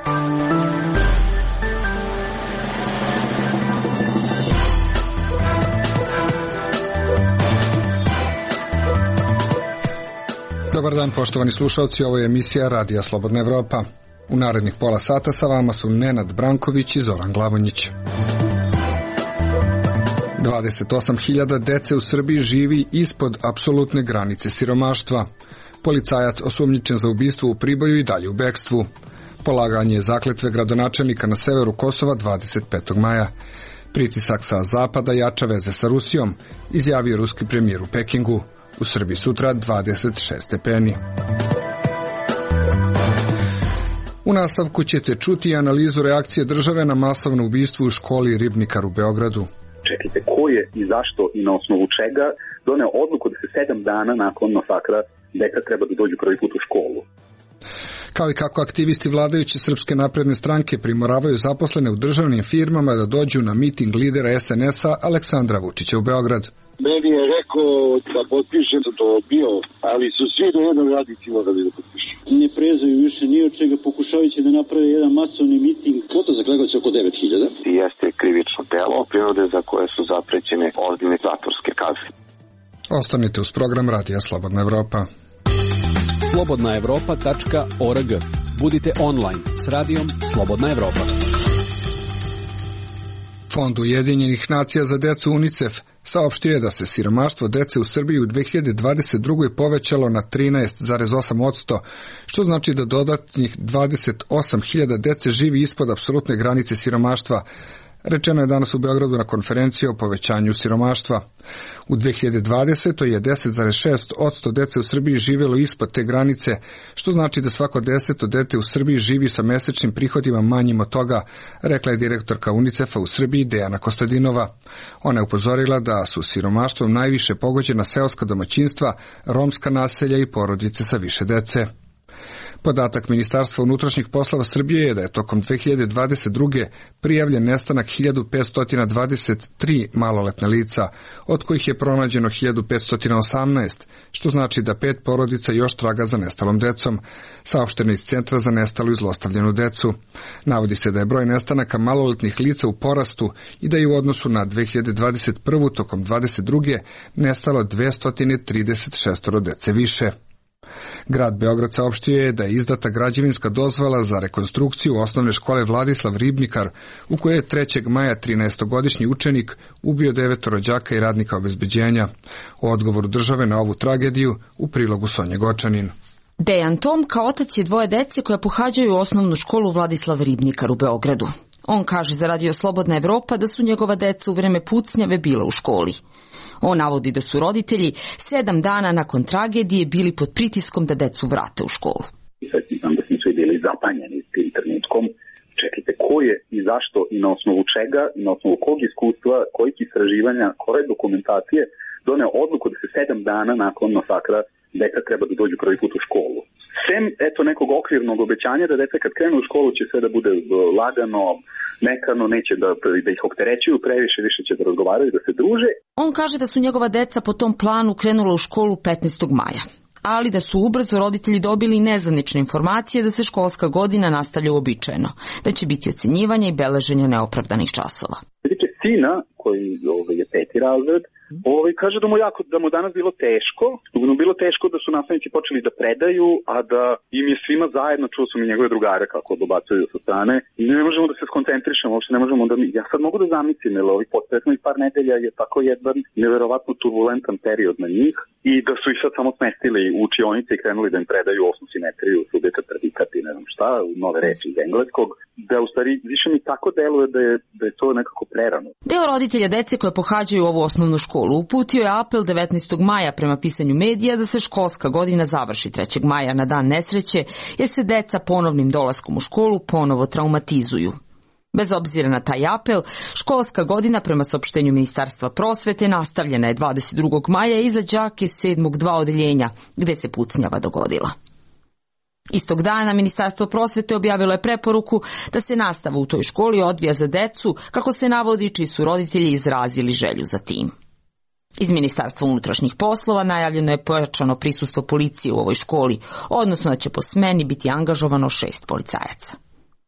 Dobar dan, poštovani slušalci, ovo je emisija Radija Slobodna Evropa. U narednih pola sata sa vama su Nenad Branković i Zoran Glavonjić. 28.000 dece u Srbiji živi ispod apsolutne granice siromaštva. Policajac osumnjičen za ubistvo u Priboju i dalje u bekstvu. Polaganje zakletve gradonačelnika na severu Kosova 25. maja. Pritisak sa zapada jača veze sa Rusijom, izjavio ruski premijer u Pekingu. U Srbiji sutra 26 stepeni. U nastavku ćete čuti analizu reakcije države na masovno ubistvo u školi Ribnikar u Beogradu. Čekajte, ko je i zašto i na osnovu čega doneo odluku da se 7 dana nakon masakra deca treba da dođu prvi put u školu? Kao i kako aktivisti vladajuće Srpske napredne stranke primoravaju zaposlene u državnim firmama da dođu na miting lidera SNS-a Aleksandra Vučića u Beograd. Meni je rekao da potpišem da to bio, ali su svi do jednog radnici morali da potpišu. Ne prezaju više ni od čega, pokušavajući da naprave jedan masovni miting. Kvota za Kragujevac je oko 9.000. Jeste krivično delo prirode za koje su zaprećene ozbiljne zatvorske kazne. Ostanite uz program Radija Slobodna Evropa. slobodnaevropa.org. Budite online s radijom Slobodna Evropa. Fond Ujedinjenih nacija za decu UNICEF saopštio je da se siromaštvo dece u Srbiji u 2022. povećalo na 13,8%, što znači da dodatnih 28.000 dece živi ispod apsolutne granice siromaštva. Rečeno je danas u Beogradu na konferenciji o povećanju siromaštva. U 2020. je 10,6% dece u Srbiji živjelo ispod te granice, što znači da svako 10. dete u Srbiji živi sa mesečnim prihodima manjim od toga, rekla je direktorka UNICEF-a u Srbiji Dejana Kostadinova. Ona je upozorila da su siromaštvom najviše pogođena seoska domaćinstva, romska naselja i porodice sa više dece. Podatak Ministarstva unutrašnjih poslova Srbije je da je tokom 2022. prijavljen nestanak 1523 maloletna lica, od kojih je pronađeno 1518, što znači da 5 porodica još traga za nestalom decom, saopšteno iz Centra za nestalu i zlostavljenu decu. Navodi se da je broj nestanaka maloletnih lica u porastu i da je u odnosu na 2021. tokom 2022. nestalo 236 dece više. Grad Beograd saopštio je da je izdata građevinska dozvola za rekonstrukciju osnovne škole Vladislav Ribnikar, u kojoj je 3. maja 13-godišnji učenik ubio 9 rođaka i radnika obezbeđenja. O odgovoru države na ovu tragediju u prilogu Sonje Gočanin. Dejan Tomka otac je dvoje dece koja pohađaju osnovnu školu Vladislav Ribnikar u Beogradu. On kaže za Radio Slobodna Evropa da su njegova deca u vreme pucnjave bila u školi. On navodi da su roditelji 7 dana nakon tragedije bili pod pritiskom da decu vrate u školu. Sad znam da smo svi bili zapanjeni s tim trenutkom. Čekajte, ko je i zašto i na osnovu čega i na osnovu kog iskustva, kojih istraživanja, koje dokumentacije doneo odluku da se 7 dana nakon masakra deca treba da dođu prvi put u školu. Sem, eto, nekog okvirnog obećanja da deca kad krenu u školu će sve da bude lagano, mekano, neće da ih opterećuju previše, više će da razgovaraju, da se druže. On kaže da su njegova deca po tom planu krenula u školu 15. maja, ali da su ubrzo roditelji dobili nezvanične informacije da se školska godina nastavlja uobičajeno, da će biti ocenjivanja i beleženja neopravdanih časova. Vidite, sina, koji je 5. razred, kaže da mu danas bilo teško, bilo teško da su nastavnici počeli da predaju, a da im je svima zajedno, čuo sam i njegove drugare kako dobacuju sa strane, i ne možemo da se skoncentrišemo, uopšte ne možemo da ja sad mogu da zamislim, jer ovih potretnih par nedelja je tako jedan neverovatno turbulentan period na njih, i da su ih sad samo smestili u učionice i krenuli da im predaju osnu simetriju, subjekat, predikat i ne znam šta, nove reči iz engleskog, da u stvari više mi tako deluje da je to nekako prerano. Deo roditelja dece koje pohađaju ovu osnovnu školu uputio je apel 19. maja prema pisanju medija da se školska godina završi 3. maja na dan nesreće, jer se deca ponovnim dolaskom u školu ponovo traumatizuju. Bez obzira na taj apel, školska godina prema saopštenju Ministarstva prosvete nastavljena je 22. maja i za đake 7. 2 odeljenja, gde se pucnjava dogodila. Istog dana Ministarstvo prosvete objavilo je preporuku da se nastava u toj školi odvija za decu, kako se navodi, čiji su roditelji izrazili želju za tim. Iz Ministarstva unutrašnjih poslova najavljeno je pojačano prisustvo policije u ovoj školi, odnosno da će po smeni biti angažovano 6 policajaca.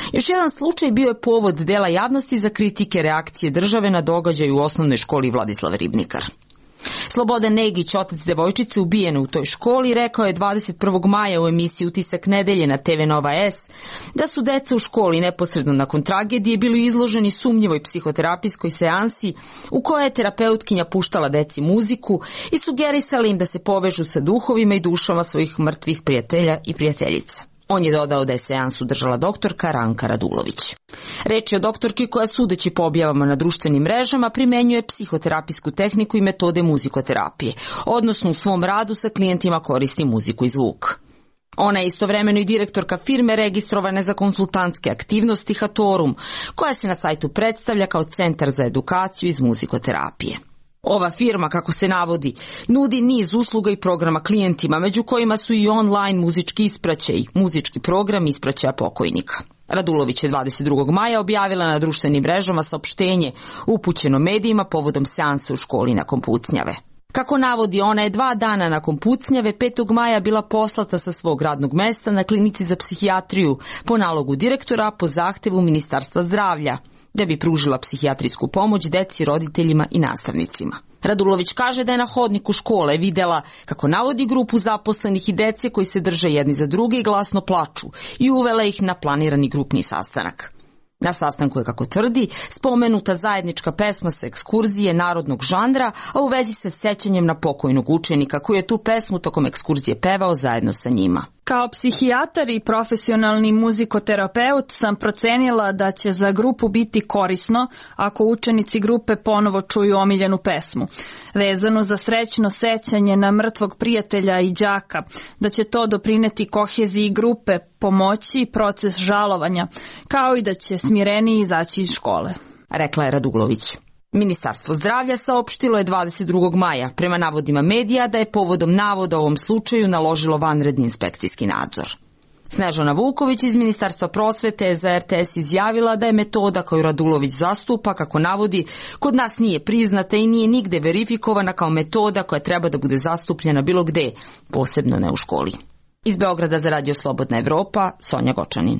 Još jedan slučaj bio je povod dela javnosti za kritike reakcije države na događaj u osnovnoj školi Vladislav Ribnikar. Slobodan Negić, otac devojčice ubijene u toj školi, rekao je 21. maja u emisiji Utisak nedelje na TV Nova S da su deca u školi neposredno nakon tragedije bili izloženi sumnjivoj psihoterapijskoj seansi u kojoj je terapeutkinja puštala deci muziku i sugerisala im da se povežu sa duhovima i dušama svojih mrtvih prijatelja i prijateljica. On je dodao da je seansu držala doktorka Ranka Radulović. Reč je o doktorki koja, sudeći po objavama na društvenim mrežama, primenjuje psihoterapijsku tehniku i metode muzikoterapije, odnosno u svom radu sa klijentima koristi muziku i zvuk. Ona je istovremeno i direktorka firme registrovane za konsultantske aktivnosti Hatorum, koja se na sajtu predstavlja kao centar za edukaciju iz muzikoterapije. Ova firma, kako se navodi, nudi niz usluga i programa klijentima, među kojima su i online muzički ispraćaj, muzički program ispraćaja pokojnika. Radulović je 22. maja objavila na društvenim mrežama saopštenje upućeno medijima povodom seansa u školi nakon pucnjave. Kako navodi, ona je 2 dana nakon pucnjave 5. maja bila poslata sa svog radnog mesta na klinici za psihijatriju po nalogu direktora po zahtevu Ministarstva zdravlja, da bi pružila psihijatrijsku pomoć deci, roditeljima i nastavnicima. Radulović kaže da je na hodniku škole videla, kako navodi, grupu zaposlenih i dece koji se drže jedni za druge i glasno plaču i uvela ih na planirani grupni sastanak. Na sastanku je, kako tvrdi, spomenuta zajednička pesma sa ekskurzije narodnog žanra, a u vezi sa sećanjem na pokojnog učenika koji je tu pesmu tokom ekskurzije pevao zajedno sa njima. Kao psihijatar i profesionalni muzikoterapeut sam procenila da će za grupu biti korisno ako učenici grupe ponovo čuju omiljenu pesmu, vezanu za srećno sećanje na mrtvog prijatelja i đaka, da će to doprineti koheziji grupe, pomoći proces žalovanja, kao i da će smireniji izaći iz škole, rekla je Radulović. Ministarstvo zdravlja saopštilo je 22. maja, prema navodima medija, da je povodom navoda o ovom slučaju naložilo vanredni inspekcijski nadzor. Snežana Vuković iz Ministarstva prosvete je za RTS izjavila da je metoda koju Radulović zastupa, kako navodi, kod nas nije priznata i nije nigde verifikovana kao metoda koja treba da bude zastupljena bilo gde, posebno ne u školi. Iz Beograda za Radio Slobodna Evropa, Sonja Gočanin.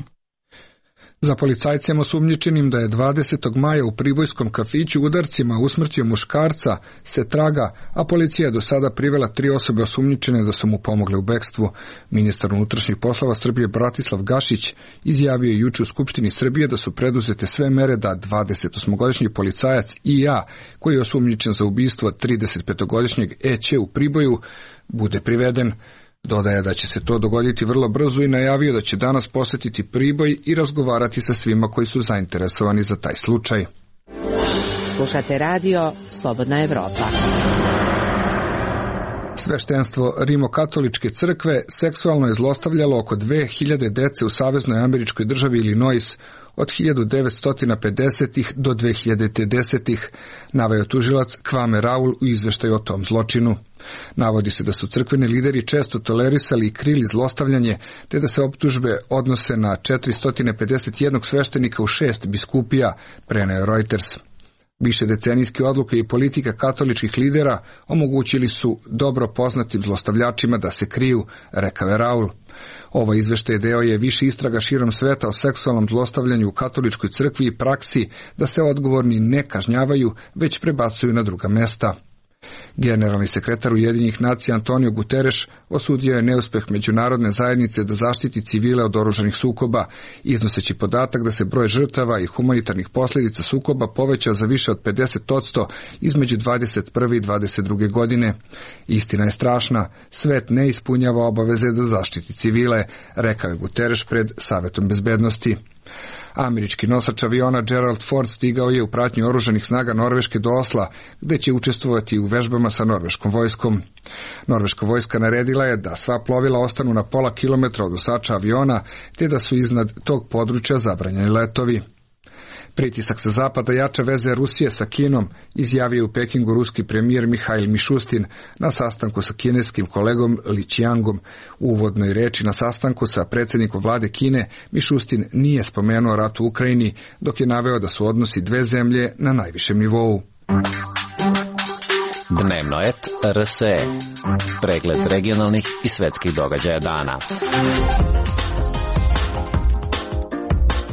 Za policajcem osumnjičenim da je 20. maja u pribojskom kafiću udarcima usmrtio muškarca se traga, a policija je do sada privela 3 osobe osumnjičene da su mu pomogle u bekstvu. Ministar unutrašnjih poslova Srbije Bratislav Gašić izjavio je juče u Skupštini Srbije da su preduzete sve mere da 28-godišnji policajac I.A., koji je osumnjičen za ubistvo 35-godišnjeg E.Ć. u Priboju, bude priveden. Dodaje da će se to dogoditi vrlo brzo i najavio da će danas posetiti Priboj i razgovarati sa svima koji su zainteresovani za taj slučaj. Slušate radio Slobodna Evropa. Sveštenstvo Rimokatoličke crkve seksualno je zlostavljalo oko 2000 dece u saveznoj američkoj državi Illinois od 1950. do 2010. naveo tužilac Kwame Raul u izveštaju o tom zločinu. Navodi se da su crkveni lideri često tolerisali i krili zlostavljanje, te da se optužbe odnose na 451 sveštenika u 6 biskupija, preneo Reuters. Višedecenijske odluke i politika katoličkih lidera omogućili su dobro poznatim zlostavljačima da se kriju, rekao je Raul. Ovo izveštaj deo je više istraga širom sveta o seksualnom zlostavljanju u katoličkoj crkvi i praksi da se odgovorni ne kažnjavaju, već prebacuju na druga mesta. Generalni sekretar Ujedinjenih nacija Antonio Guterres osudio je neuspeh međunarodne zajednice da zaštiti civile od oružanih sukoba, iznoseći podatak da se broj žrtava i humanitarnih posljedica sukoba povećao za više od 50% između 21. i 22. godine. Istina je strašna, svet ne ispunjava obaveze da zaštiti civile, rekao je Guterres pred Savetom bezbednosti. Američki nosač aviona Gerald Ford stigao je u pratnji oružanih snaga Norveške do Osla, gde će učestvovati u vežbama sa norveškom vojskom. Norveška vojska naredila je da sva plovila ostanu na pola kilometra od nosača aviona, te da su iznad tog područja zabranjeni letovi. Pritisak sa zapada jača veze Rusije sa Kinom, izjavio u Pekingu ruski premijer Mihail Mišustin na sastanku sa kineskim kolegom Li Qiangom. U uvodnoj reči na sastanku sa predsjednikom vlade Kine, Mišustin nije spomenuo rat u Ukrajini, dok je naveo da su odnosi dve zemlje na najvišem nivou. Dnevno et RSE. Pregled regionalnih i svetskih događaja dana.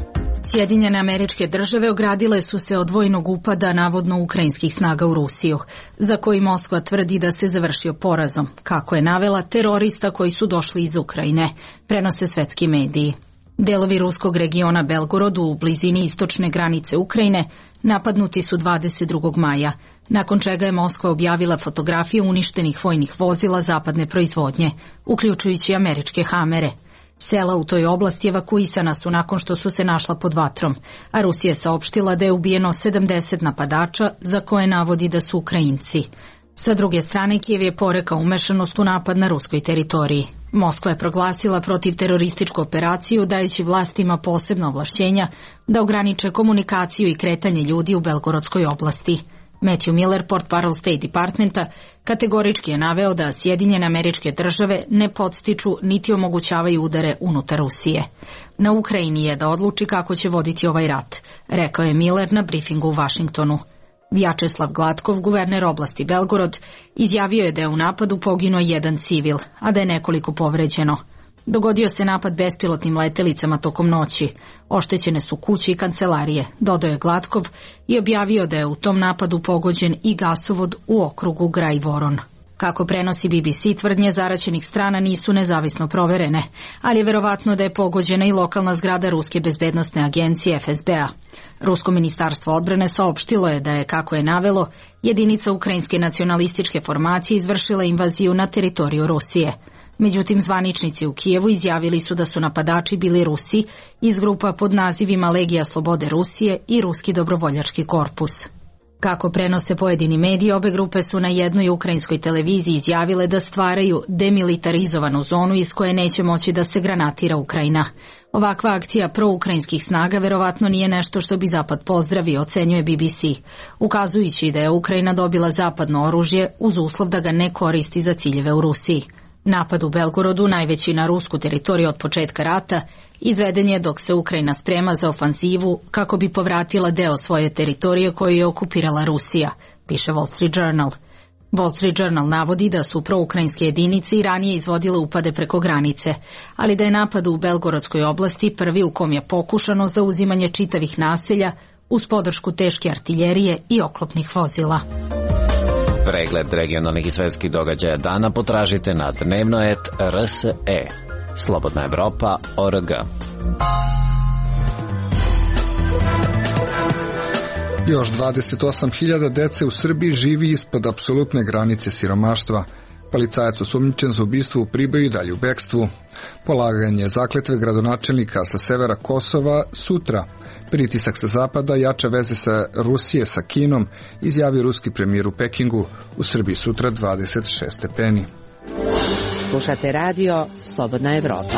Sjedinjene Američke Države ogradile su se od vojnog upada navodno ukrajinskih snaga u Rusiju, za koji Moskva tvrdi da se završio porazom, kako je navela terorista koji su došli iz Ukrajine, prenose svetski mediji. Delovi ruskog regiona Belgorod u blizini istočne granice Ukrajine napadnuti su 22. maja, nakon čega je Moskva objavila fotografije uništenih vojnih vozila zapadne proizvodnje, uključujući američke Hamere. Sela u toj oblasti evakuisana su nakon što su se našla pod vatrom, a Rusija je saopštila da je ubijeno 70 napadača za koje navodi da su Ukrajinci. Sa druge strane, Kijev je porekao umešanost u napad na ruskoj teritoriji. Moskva je proglasila protivterorističku operaciju dajući vlastima posebna ovlašćenja da ograniče komunikaciju i kretanje ljudi u Belgorodskoj oblasti. Matthew Miller, portparol State Departmenta, kategorički je naveo da Sjedinjene Američke Države ne podstiču niti omogućavaju udare unutar Rusije. Na Ukrajini je da odluči kako će voditi ovaj rat, rekao je Miller na brifingu u Vašingtonu. Vjačeslav Glatkov, guverner oblasti Belgorod, izjavio je da je u napadu poginuo jedan civil, a da je nekoliko povređeno. Dogodio se napad bespilotnim letelicama tokom noći. Oštećene su kuće i kancelarije, dodao je Glatkov i objavio da je u tom napadu pogođen i gasovod u okrugu Graj-Voron. Kako prenosi BBC, tvrdnje zaraćenih strana nisu nezavisno proverene, ali je verovatno da je pogođena i lokalna zgrada Ruske bezbednosne agencije FSB-a. Rusko ministarstvo odbrane saopštilo je da je, kako je navelo, jedinica ukrajinske nacionalističke formacije izvršila invaziju na teritoriju Rusije. Međutim, zvaničnici u Kijevu izjavili su da su napadači bili Rusi iz grupa pod nazivima Legija slobode Rusije i Ruski dobrovoljački korpus. Kako prenose pojedini mediji, obe grupe su na jednoj ukrajinskoj televiziji izjavile da stvaraju demilitarizovanu zonu iz koje neće moći da se granatira Ukrajina. Ovakva akcija proukrajinskih snaga verovatno nije nešto što bi Zapad pozdravio, ocenjuje BBC, ukazujući da je Ukrajina dobila zapadno oružje uz uslov da ga ne koristi za ciljeve u Rusiji. Napad u Belgorodu, najveći na rusku teritoriju od početka rata, izveden je dok se Ukrajina sprema za ofanzivu kako bi povratila deo svoje teritorije koju je okupirala Rusija, piše Wall Street Journal. Wall Street Journal navodi da su proukrajinske jedinice i ranije izvodile upade preko granice, ali da je napad u Belgorodskoj oblasti prvi u kom je pokušano zauzimanje čitavih naselja uz podršku teške artiljerije i oklopnih vozila. Pregled regionalnih i svetskih događaja dana potražite na dnevnoet.rse. Slobodna Evropa.org. Još 28.000 dece u Srbiji živi ispod apsolutne granice siromaštva. Policajac osumnjičen za ubistvo u Priboju i dalje u bekstvu. Polaganje zakletve gradonačelnika sa severa Kosova sutra. Pritisak sa zapada, jača veze sa Rusije sa Kinom, izjavio ruski premijer u Pekingu. U Srbiji sutra 26 stepeni. Slušate radio Slobodna Evropa.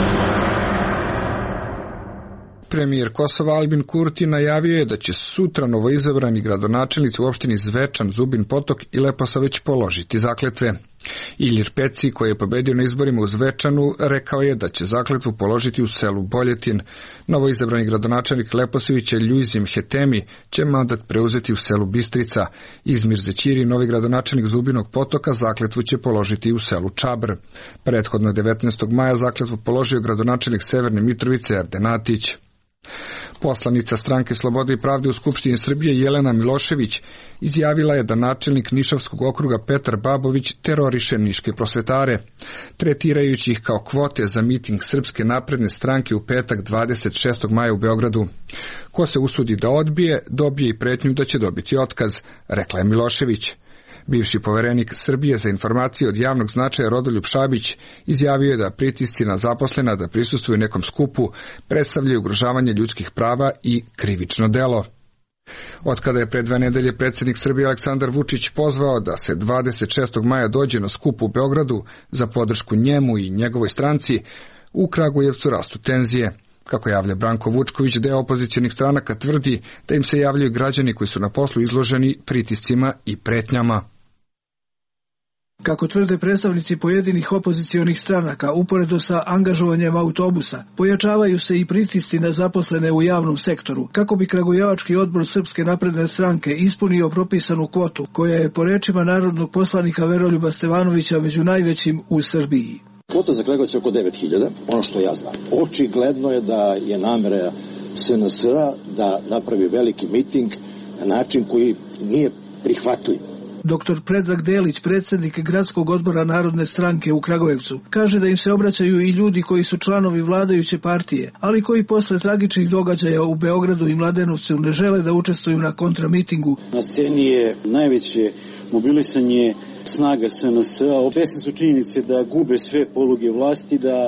Premijer Kosova Albin Kurti najavio je da će sutra novoizabrani gradonačelnici u opštini Zvečan, Zubin Potok i Leposaveć položiti zakletve. Ilir Peci, koji je pobedio na izborima u Zvečanu, rekao je da će zakletvu položiti u selu Boljetin. Novoizabrani gradonačelnik Leposavića Ljuzim Hetemi će mandat preuzeti u selu Bistrica. Izmir Zećiri, novi gradonačelnik Zubinog Potoka, zakletvu će položiti u selu Čabr. Prethodno 19. maja zakletvu položio gradonačelnik Severne Mitrovice Ardenatić. Poslanica Stranke Slobode i pravde u Skupštini Srbije Jelena Milošević izjavila je da načelnik Nišavskog okruga Petar Babović teroriše niške prosvetare, tretirajući ih kao kvote za miting Srpske napredne stranke u petak 26. maja u Beogradu. Ko se usudi da odbije, dobije i pretnju da će dobiti otkaz, rekla je Milošević. Bivši poverenik Srbije za informacije od javnog značaja Rodoljub Šabić izjavio je da pritisci na zaposlena da prisustvuju nekom skupu predstavljaju ugrožavanje ljudskih prava i krivično delo. Otkada je pre 2 nedelje predsjednik Srbije Aleksandar Vučić pozvao da se 26. maja dođe na skup u Beogradu za podršku njemu i njegovoj stranci, u Kragujevcu rastu tenzije. Kako javlja Branko Vučković, deo opozicionih stranaka tvrdi da im se javljaju građani koji su na poslu izloženi pritiscima i pretnjama. Kako tvrde predstavnici pojedinih opozicionih stranaka, uporedo sa angažovanjem autobusa, pojačavaju se i pritisci na zaposlene u javnom sektoru, kako bi Kragujevački odbor Srpske napredne stranke ispunio propisanu kvotu, koja je po rečima narodnog poslanika Veroljuba Stevanovića među najvećim u Srbiji. Kvota za Kragujevac je oko 9.000, ono što ja znam. Očigledno je da je namera SNS-a da napravi veliki miting na način koji nije prihvatljiv. Dr. Predrag Delić, predsjednik Gradskog odbora Narodne stranke u Kragujevcu, kaže da im se obraćaju i ljudi koji su članovi vladajuće partije, ali koji posle tragičnih događaja u Beogradu i Mladenovcu ne žele da učestvuju na kontramitingu. Na sceni je najveće mobilisanje snaga SNS-a. Svesni su činjenice da gube sve poluge vlasti, da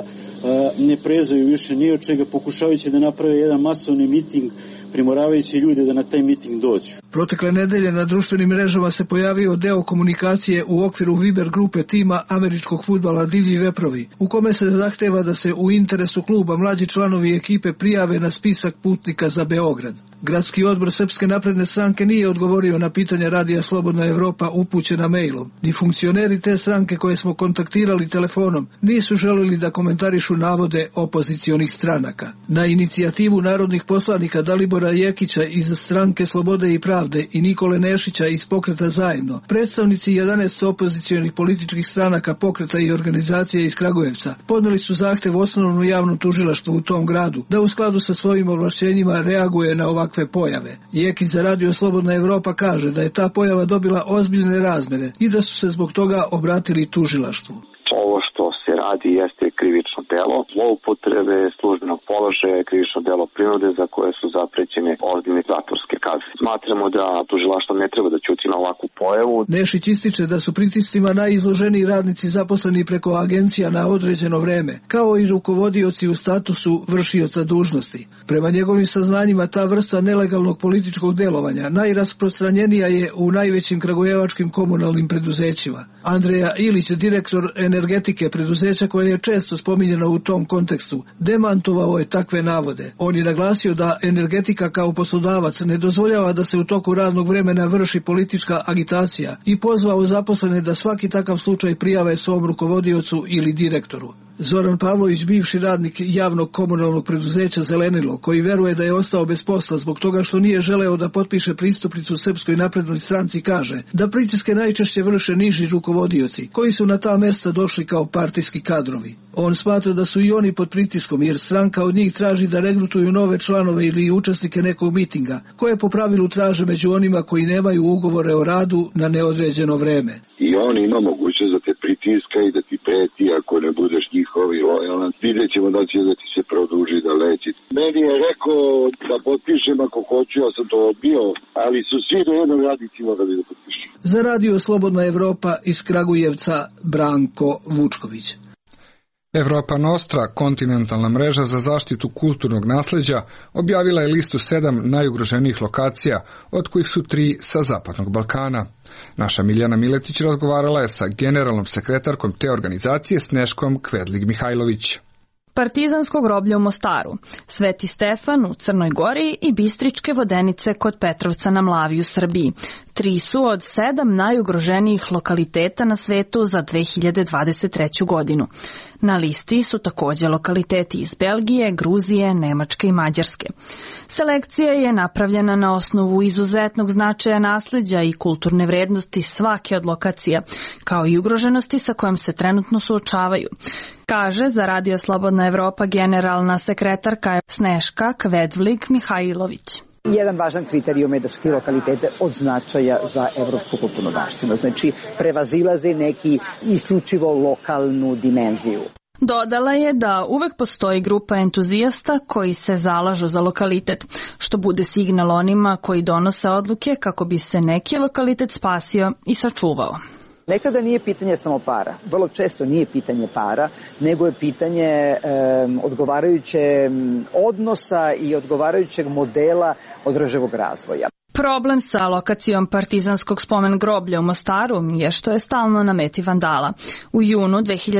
ne prezaju više ni od čega, pokušavajući da naprave jedan masovni miting, primoravajući ljude da na taj miting dođu. Protekle nedelje na društvenim mrežama se pojavio deo komunikacije u okviru Viber grupe tima američkog fudbala Divlji veprovi, u kome se zahteva da se u interesu kluba mlađi članovi ekipe prijave na spisak putnika za Beograd. Gradski odbor Srpske napredne stranke nije odgovorio na pitanja Radija Slobodna Evropa upućena mailom. Ni funkcioneri te stranke koje smo kontaktirali telefonom nisu želeli da komentarišu navode opozicionih stranaka. Na inicijativu narodnih poslanika Dalibora Jekića iz stranke Slobode i pravde i Nikole Nešića iz Pokreta zajedno, predstavnici 11 opozicionih političkih stranaka, pokreta i organizacije iz Kragujevca podneli su zahtev osnovnom javnom tužilaštvu u tom gradu da u skladu sa svojim ovlašćenjima reaguje na ovakve pojave. Jekić za Radio Slobodna Evropa kaže da je ta pojava dobila ozbiljne razmere i da su se zbog toga obratili tužilaštvu. Ovo što se radi jeste krivično delo zloupotrebe službenog položaja, krivično delo prinude za koje su zaprećene ozbiljne zatvorske kazne. Smatramo da tužilaštvo ne treba da ćuti na ovakvu pojavu. Nešić ističe da su pritiscima najizloženiji radnici zaposleni preko agencija na određeno vreme, kao i rukovodioci u statusu vršioca dužnosti. Prema njegovim saznanjima ta vrsta nelegalnog političkog delovanja najrasprostranjenija je u najvećim kragujevačkim komunalnim preduzećima. Andreja Ilić, direktor energetike preduzeća koje je često spominjeno u tom kontekstu, demantovao je takve navode. On je naglasio da energetika kao poslodavac ne dozvoljava da se u toku radnog vremena vrši politička agitacija i pozvao zaposlene da svaki takav slučaj prijave svom rukovodiocu ili direktoru. Zoran Pavlović, bivši radnik javnog komunalnog preduzeća Zelenilo, koji veruje da je ostao bez posla zbog toga što nije želeo da potpiše pristupnicu Srpskoj naprednoj stranci, kaže da pritiske najčešće vrše niži rukovodioci, koji su na ta mesta došli kao partijski kadrovi. On smatra da su i oni pod pritiskom, jer stranka od njih traži da regrutuju nove članove ili učesnike nekog mitinga, koje po pravilu traže među onima koji nemaju ugovore o radu na neodređeno vreme. I on ima mogućnost da te pritiska i da ti preti ako ne budeš njihov i lojalan. Vidjet ćemo da će da ti se produži da leći. Meni je rekao da potpišem ako hoću, ja sam to odbio, ali su svi do jednog radnici morali da potpišem. Za Radio Slobodna Evropa iz Kragujevca, Branko Vučković. Europa Nostra, kontinentalna mreža za zaštitu kulturnog nasleđa, objavila je listu 7 najugroženijih lokacija, od kojih su 3 sa Zapadnog Balkana. Naša Miljana Miletić razgovarala je sa generalnom sekretarkom te organizacije Sneškom Kvedlig-Mihajlović. Partizansko groblje u Mostaru, Sveti Stefan u Crnoj Gori i Bistričke vodenice kod Petrovca na Mlavi u Srbiji. 3 su od 7 najugroženijih lokaliteta na svetu za 2023. godinu. Na listi su također lokaliteti iz Belgije, Gruzije, Nemačke i Mađarske. Selekcija je napravljena na osnovu izuzetnog značaja nasleđa i kulturne vrednosti svake od lokacija, kao i ugroženosti sa kojom se trenutno suočavaju, kaže za Radio Slobodna Evropa generalna sekretarka Sneška Kvedlig-Mihajlović. Jedan važan kriterijum je da su ti lokalitete od značaja za evropsku kulturnu baštinu, znači prevazilaze neki isključivo lokalnu dimenziju. Dodala je da uvek postoji grupa entuzijasta koji se zalažu za lokalitet, što bude signal onima koji donose odluke kako bi se neki lokalitet spasio i sačuvao. Nekada nije pitanje samo para, vrlo često nije pitanje para, nego je pitanje odgovarajuće odnosa i odgovarajućeg modela održivog razvoja. Problem sa lokacijom Partizanskog spomen groblja u Mostaru je što je stalno na meti vandala. U junu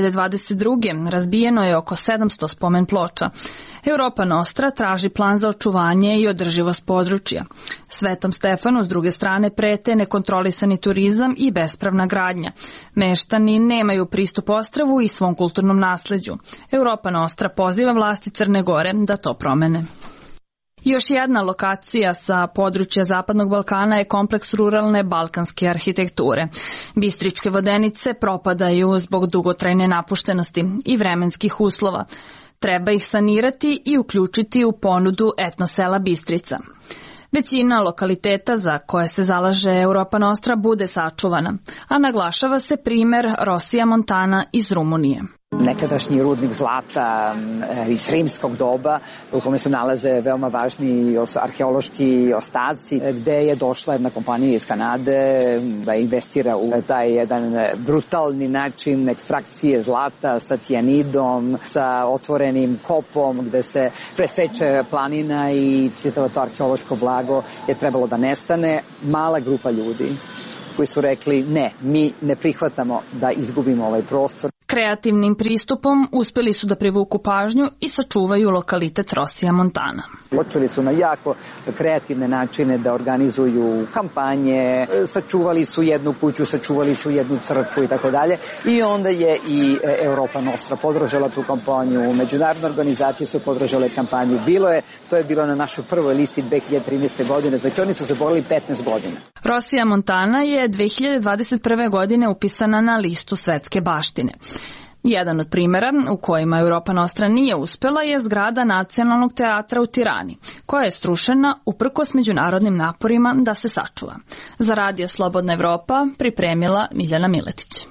2022. razbijeno je oko 700 spomen ploča. Europa Nostra traži plan za očuvanje i održivost područja. Svetom Stefanu s druge strane prete nekontrolisani turizam i bespravna gradnja. Meštani nemaju pristup ostrvu i svom kulturnom nasleđu. Europa Nostra poziva vlasti Crne Gore da to promene. Još jedna lokacija sa područja Zapadnog Balkana je kompleks ruralne balkanske arhitekture. Bistričke vodenice propadaju zbog dugotrajne napuštenosti i vremenskih uslova. Treba ih sanirati i uključiti u ponudu etnosela Bistrica. Većina lokaliteta za koje se zalaže Europa Nostra bude sačuvana, a naglašava se primer Rosija Montana iz Rumunije. Nekadašnji rudnik zlata iz rimskog doba u kome se nalaze veoma važni arheološki ostaci, gde je došla jedna kompanija iz Kanade da investira u taj jedan brutalni način ekstrakcije zlata sa cijanidom, sa otvorenim kopom gde se preseče planina i čitavo to arheološko blago je trebalo da nestane. Mala grupa ljudi koji su rekli ne, mi ne prihvatamo da izgubimo ovaj prostor. Kreativnim pristupom uspeli su da privuku pažnju i sačuvaju lokalitet Rosija Montana. Počeli su na jako kreativne načine da organizuju kampanje, sačuvali su jednu kuću, sačuvali su jednu crkvu i tako dalje. I onda je i Europa Nostra podržala tu kampanju, međunarodne organizacije su podržale kampanju. To je bilo na našoj prvoj listi 2013. godine, znači oni su se borili 15 godina. Rosija Montana je 2021. godine upisana na listu svetske baštine. Jedan od primjera u kojima Europa Nostra nije uspela je zgrada Nacionalnog teatra u Tirani, koja je strušena uprkos međunarodnim naporima da se sačuva. Za Radio Slobodna Evropa pripremila Miljana Miletić.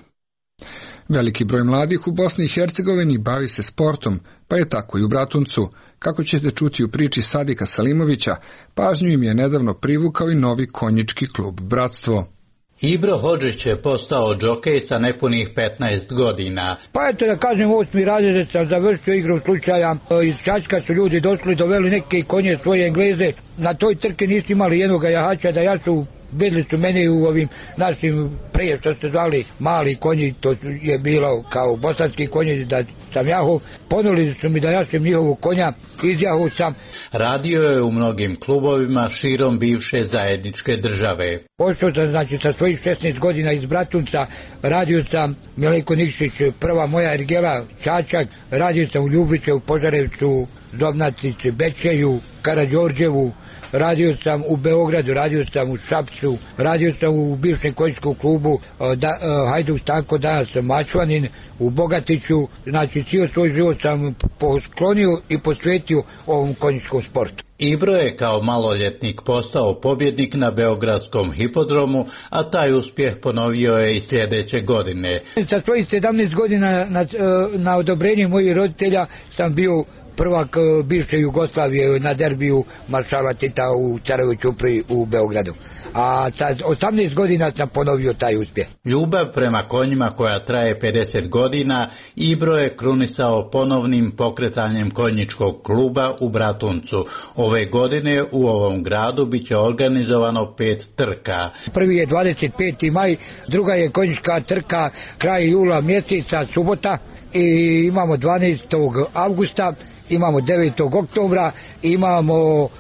Veliki broj mladih u Bosni i Hercegovini bavi se sportom, pa je tako i u Bratuncu. Kako ćete čuti u priči Sadika Salimovića, pažnju im je nedavno privukao i novi konjički klub Bratstvo. Ibro Hodžić je postao džokej sa nepunih 15 godina. Pa eto da kažem, 8. razred sam završio igru slučaja. Iz Čačka su ljudi došli, doveli neke konje svoje Engleze. Na toj trke nisu imali jednog jahača da jašu. Vidjeli su mene u ovim našim prije što se zvali mali konji, to je bilo kao bosanski konji da sam jahao. Ponudili su mi da jašem njihovu konja, izjahao sam. Radio je u mnogim klubovima širom bivše zajedničke države. Pošao sam znači sa svojih 16 godina iz Bratunca, radio sam Mileko Nikšić, prva moja ergela, Čačak, radio sam u Ljubiće, u Požarevcu, Zobnacici, Bečeju, Karađorđevu, radio sam u Beogradu, radio sam u Šapcu, radio sam u bivšem konjičkom klubu Hajduk Stanko, danas sam Mačvanin, u Bogatiću, znači cijel svoj život sam posklonio i posvetio ovom konjičkom sportu. Ibro je kao maloljetnik postao pobjednik na Beogradskom hipodromu, a taj uspjeh ponovio je i sljedeće godine. Sa svojih 17 godina na odobrenje mojih roditelja sam bio prvak bivše Jugoslavije na derbiju maršala Tita u Carovoj Ćupriji u Beogradu. A sa 18 godina sam ponovio taj uspjeh. Ljubav prema konjima koja traje 50 godina, Ibro je krunisao ponovnim pokretanjem konjičkog kluba u Bratuncu. Ove godine u ovom gradu bit će organizovano 5 trka. Prvi je 25. maj, druga je konjička trka kraj jula mjeseca, subota, i imamo 12. avgusta, imamo 9. oktobra, imamo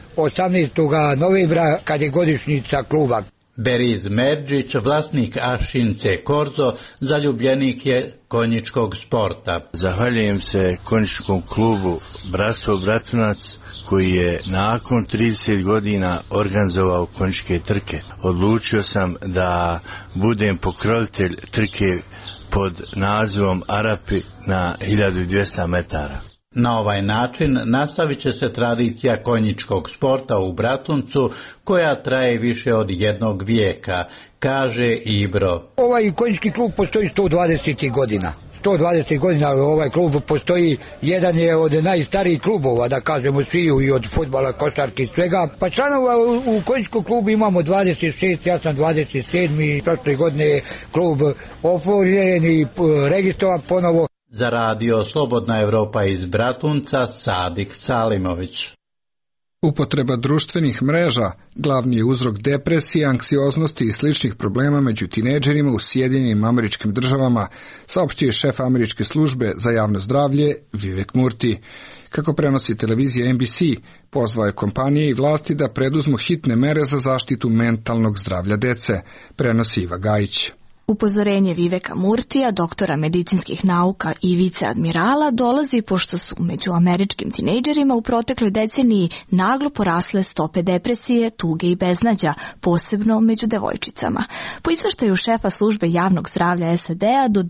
18. novembra kad je godišnjica kluba. Beriz Merđić, vlasnik Ašince Korzo, zaljubljenik je konjičkog sporta. Zahvaljujem se konjičkom klubu Bratstvo Bratunac koji je nakon 30 godina organizovao konjičke trke. Odlučio sam da budem pokrovitelj trke pod nazivom Arapi na 1200 metara. Na ovaj način nastavit će se tradicija konjičkog sporta u Bratuncu koja traje više od jednog vijeka, kaže Ibro. Ovaj konjički klub postoji 120 godina. 120 godina ovaj klub postoji, jedan je od najstarijih klubova, da kažemo svi, i od fudbala, košarke i svega. Pa članova u konjičkom klubu imamo 26, ja sam 27. Prošle godine je klub otvoren i registrovan ponovo. Za Radio Slobodna Evropa iz Bratunca, Sadik Salimović. Upotreba društvenih mreža glavni je uzrok depresije, anksioznosti i sličnih problema među tinejdžerima u Sjedinjenim Američkim Državama, saopštio je šef Američke službe za javno zdravlje Vivek Murti. Kako prenosi televizija NBC, pozvao je kompanije i vlasti da preduzmu hitne mere za zaštitu mentalnog zdravlja dece, prenosi Iva Gajić. Upozorenje Viveka Murtija, doktora medicinskih nauka i viceadmirala, dolazi pošto su među američkim tinejdžerima u protekloj deceniji naglo porasle stope depresije, tuge i beznađa, posebno među devojčicama. Po izveštaju šefa službe javnog zdravlja SAD-a, do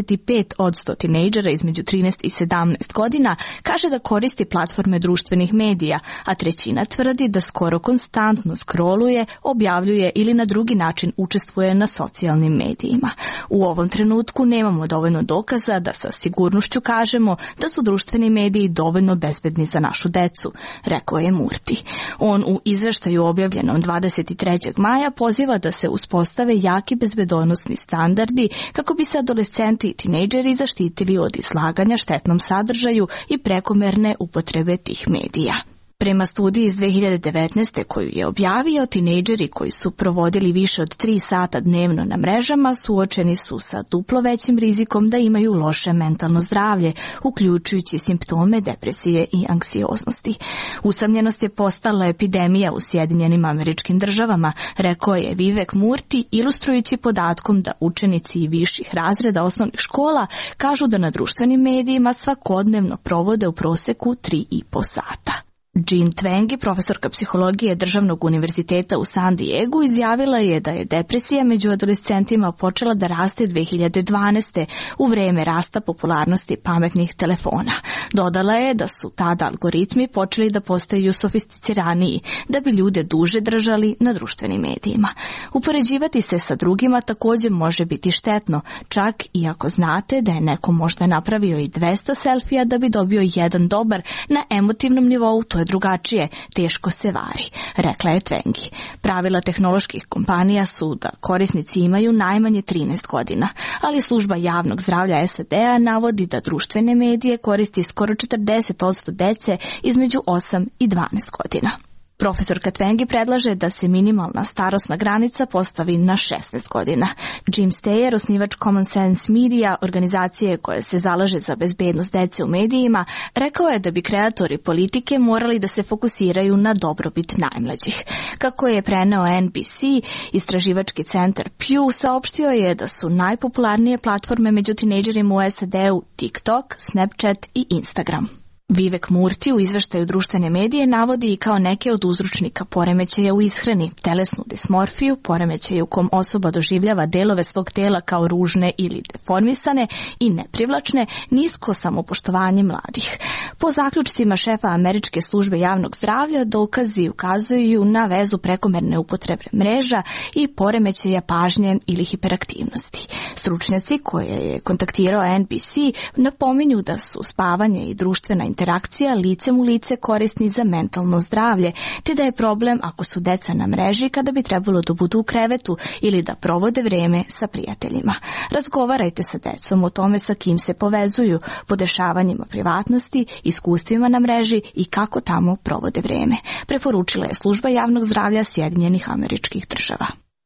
95% tinejdžera između 13 i 17 godina kaže da koristi platforme društvenih medija, a trećina tvrdi da skoro konstantno scrolluje, objavljuje ili na drugi način učestvuje na socijalnim medijima. U ovom trenutku nemamo dovoljno dokaza da sa sigurnošću kažemo da su društveni mediji dovoljno bezbedni za našu decu, rekao je Murti. On u izveštaju objavljenom 23. maja poziva da se uspostave jaki bezbedonosni standardi kako bi se adolescenti i tinejdžeri zaštitili od izlaganja štetnom sadržaju i prekomerne upotrebe tih medija. Prema studiji iz 2019. koju je objavio, tinejdžeri koji su provodili više od 3 sata dnevno na mrežama suočeni su sa duplo većim rizikom da imaju loše mentalno zdravlje, uključujući simptome depresije i anksioznosti. Usamljenost je postala epidemija u Sjedinjenim Američkim Državama, rekao je Vivek Murti, ilustrujući podatkom da učenici viših razreda osnovnih škola kažu da na društvenim medijima svakodnevno provode u proseku 3,5 sata. Jean Twenge, profesorka psihologije Državnog univerziteta u San Diegu, izjavila je da je depresija među adolescentima počela da raste 2012. u vreme rasta popularnosti pametnih telefona. Dodala je da su tada algoritmi počeli da postaju sofisticiraniji, da bi ljude duže držali na društvenim medijima. Upoređivati se sa drugima također može biti štetno, čak i ako znate da je neko možda napravio i 200 selfija da bi dobio jedan dobar. Na emotivnom nivou to je drugačije, teško se vari, rekla je Twenge. Pravila tehnoloških kompanija su da korisnici imaju najmanje 13 godina, ali služba javnog zdravlja SAD-a navodi da društvene medije koristi skoro 40% dece između 8 i 12 godina. Profesorka Twenge predlaže da se minimalna starosna granica postavi na 16 godina. Jim Steyer, osnivač Common Sense Media, organizacije koja se zalaže za bezbednost dece u medijima, rekao je da bi kreatori politike morali da se fokusiraju na dobrobit najmlađih. Kako je preneo NBC, istraživački centar Pew saopštio je da su najpopularnije platforme među tinejdžerima u SAD-u TikTok, Snapchat i Instagram. Vivek Murti u izveštaju društvene medije navodi i kao neke od uzročnika poremećaja u ishrani, telesnu dismorfiju, poremećaj u kom osoba doživljava delove svog tela kao ružne ili deformisane i neprivlačne, nisko samopoštovanje mladih. Po zaključcima šefa Američke službe javnog zdravlja, dokazi ukazuju na vezu prekomerne upotrebe mreža i poremećaja pažnje ili hiperaktivnosti. Stručnjaci koje je kontaktirao NBC napominju da su spavanje i društvena interakcija licem u lice korisni za mentalno zdravlje, te da je problem ako su deca na mreži kada bi trebalo da budu u krevetu ili da provode vreme sa prijateljima. Razgovarajte sa decom o tome sa kim se povezuju, podešavanjima privatnosti, iskustvima na mreži i kako tamo provode vreme, preporučila je služba javnog zdravlja Sjedinjenih Američkih Država.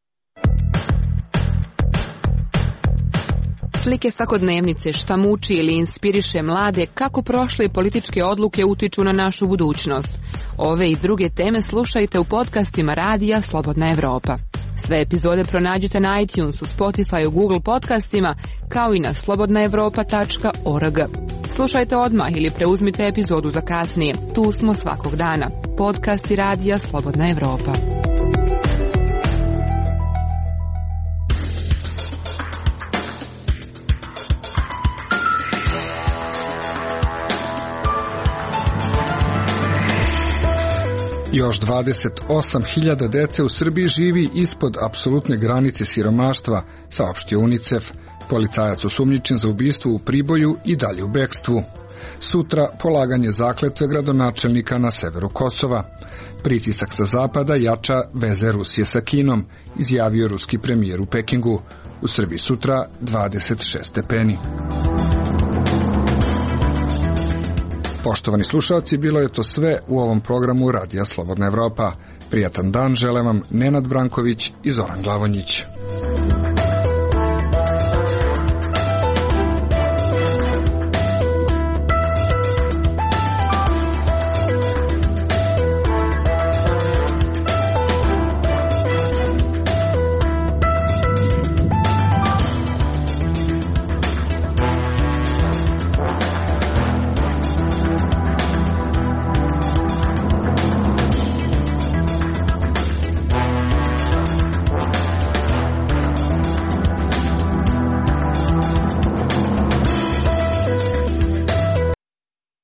Slike svakodnevnice, šta muči ili inspiriše mlade, kako prošle političke odluke utiču na našu budućnost. Ove i druge teme slušajte u podcastima Radija Slobodna Evropa. Sve epizode pronađite na iTunesu, Spotify, Google podcastima, kao i na slobodnaevropa.org. Slušajte odmah ili preuzmite epizodu za kasnije. Tu smo svakog dana. Podcasti Radija Slobodna Evropa. Još 28.000 dece u Srbiji živi ispod apsolutne granice siromaštva, saopštio UNICEF. Policajac osumnjičen za ubistvo u Priboju i dalje u bekstvu. Sutra polaganje zakletve gradonačelnika na severu Kosova. Pritisak sa zapada jača veze Rusije sa Kinom, izjavio ruski premijer u Pekingu. U Srbiji sutra 26 stepeni. Poštovani slušalci, bilo je to sve u ovom programu Radija Slobodna Evropa. Prijatan dan žele vam Nenad Branković i Zoran Glavonjić.